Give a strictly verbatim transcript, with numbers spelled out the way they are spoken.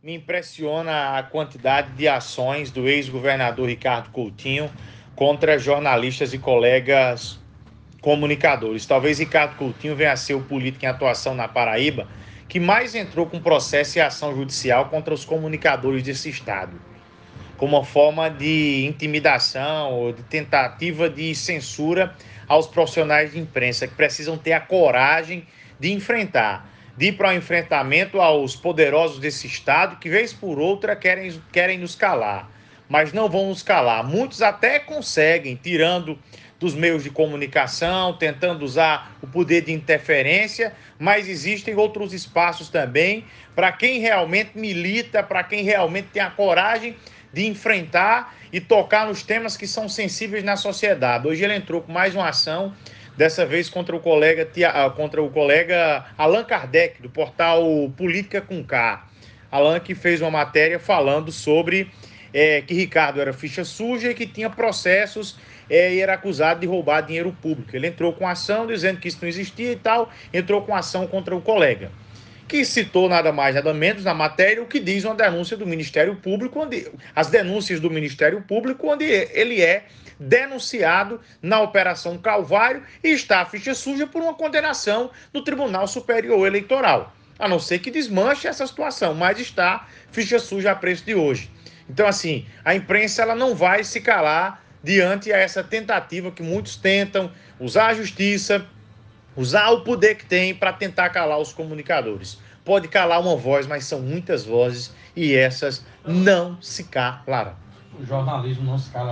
Me impressiona a quantidade de ações do ex-governador Ricardo Coutinho contra jornalistas e colegas comunicadores. Talvez Ricardo Coutinho venha a ser o político em atuação na Paraíba que mais entrou com processo e ação judicial contra os comunicadores desse estado, como uma forma de intimidação ou de tentativa de censura aos profissionais de imprensa que precisam ter a coragem de enfrentar, de ir para o enfrentamento aos poderosos desse estado que, vez por outra, querem, querem nos calar, mas não vão nos calar. Muitos até conseguem, tirando dos meios de comunicação, tentando usar o poder de interferência, mas existem outros espaços também para quem realmente milita, para quem realmente tem a coragem de enfrentar e tocar nos temas que são sensíveis na sociedade. Hoje ele entrou com mais uma ação, dessa vez contra o colega, contra o colega Allan Kardec, do portal Política com K. Allan que fez uma matéria falando sobre é, que Ricardo era ficha suja e que tinha processos é, e era acusado de roubar dinheiro público. Ele entrou com ação dizendo que isso não existia e tal, entrou com ação contra o colega, que citou nada mais, nada menos na matéria o que diz uma denúncia do Ministério Público, onde as denúncias do Ministério Público, onde ele é denunciado na Operação Calvário e está a ficha suja por uma condenação do Tribunal Superior Eleitoral. A não ser que desmanche essa situação, mas está ficha suja a preço de hoje. Então, assim, a imprensa ela não vai se calar diante a essa tentativa que muitos tentam usar a justiça, usar o poder que tem para tentar calar os comunicadores. Pode calar uma voz, mas são muitas vozes e essas não se calarão. O jornalismo não se cala.